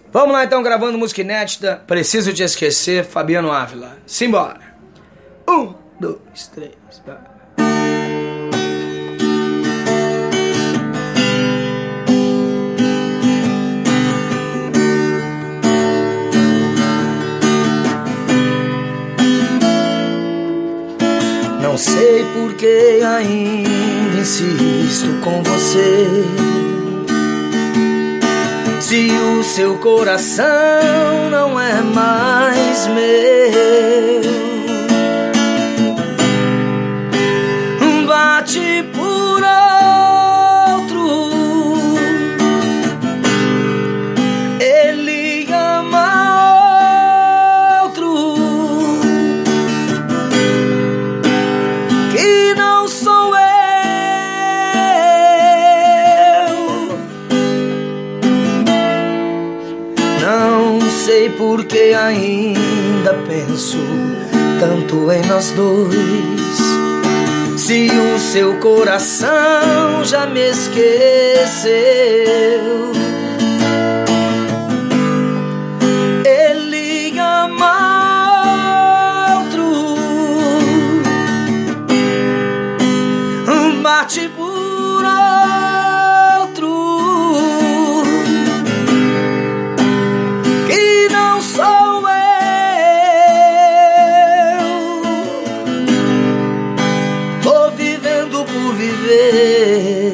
Vamos lá então, gravando música inédita. Preciso te esquecer, Fabiano Ávila. Simbora. 1, 2, 3, vai. Não sei por que ainda insisto com você, se o seu coração não é mais meu. Bate por outro, ele ama outro, que não sou eu. Não sei por que ainda penso tanto em nós dois, se o seu coração já me esqueceu. Ele ama outro, bate por outro, que não sou eu. Tô vivendo por viver,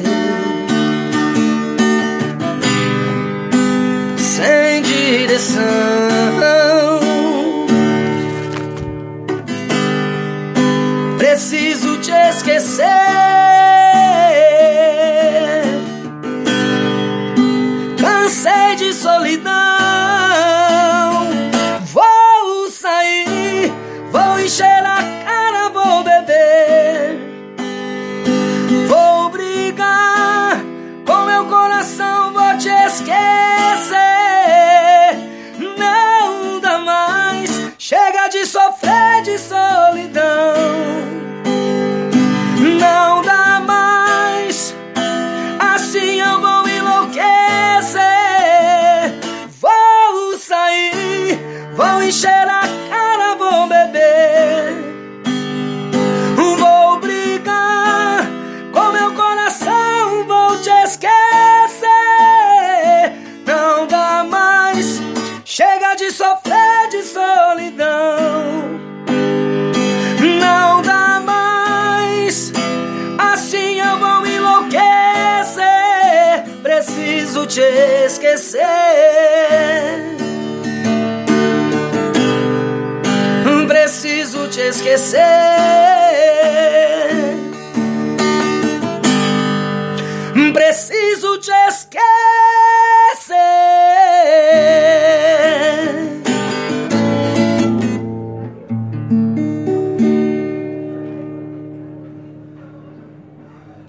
sem direção. Preciso te esquecer, cansei de solidão. Vou sair, vou encher a cara, vou beber, vou brigar com meu coração, vou te esquecer. Não dá mais, chega de sofrer de solidão. Não dá mais, assim eu vou enlouquecer. Vou sair, vou encher a cara, vou beber, vou brigar com meu coração, vou te esquecer. Não dá mais, chega de sofrer de solidão. Não dá mais, assim eu vou enlouquecer. Preciso te esquecer, preciso te esquecer, preciso te esquecer.